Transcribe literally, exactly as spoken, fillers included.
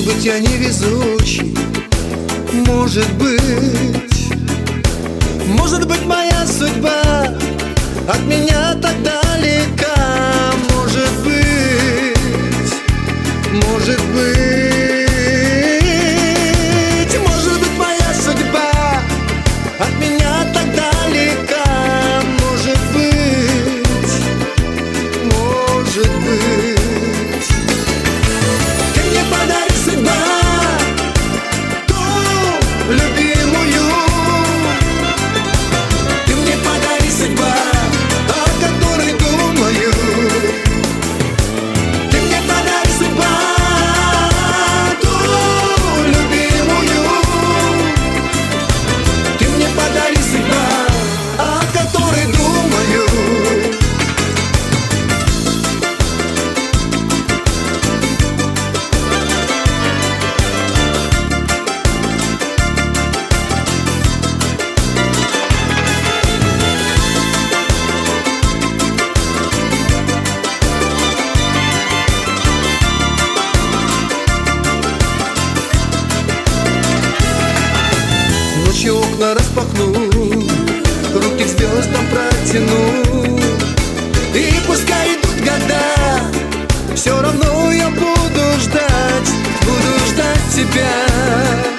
Может быть, я невезучий, может быть, может быть, моя судьба от меня так далека. Может быть, может быть, может быть, моя судьба от меня так далека. Может быть, может быть, ты мне подари, судьба, ту любимую. Ты мне подари, судьба, о которой думаю. Ты мне подари, судьба, ту любимую. Ты мне подари, судьба, о которой думаю. Ночью окна распахну, руки к звездам протяну, и пускай идут года, все равно я буду ждать, буду ждать тебя.